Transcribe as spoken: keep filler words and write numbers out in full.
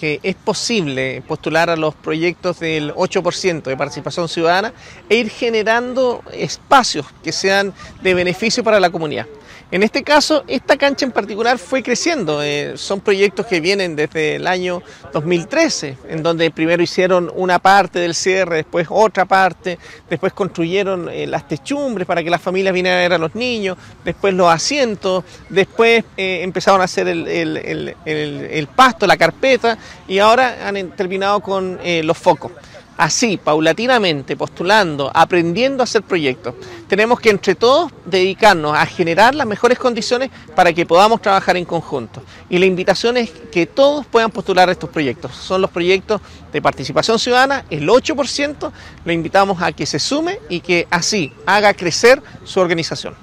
que es posible postular a los proyectos del ocho por ciento de participación ciudadana e ir generando espacios que sean de beneficio para la comunidad. En este caso, esta cancha en particular fue creciendo. Eh, son proyectos que vienen desde el año dos mil trece, en donde primero hicieron una parte del cierre, después otra parte, después construyeron eh, las techumbres para que las familias vinieran a ver a los niños, después los asientos, después eh, empezaron a hacer el, el, el, el, el pasto, la carpeta, y ahora han terminado con eh, los focos. Así, paulatinamente, postulando, aprendiendo a hacer proyectos. Tenemos que entre todos dedicarnos a generar las mejores condiciones para que podamos trabajar en conjunto. Y la invitación es que todos puedan postular estos proyectos. Son los proyectos de participación ciudadana, el ocho por ciento. Le invitamos a que se sume y que así haga crecer su organización.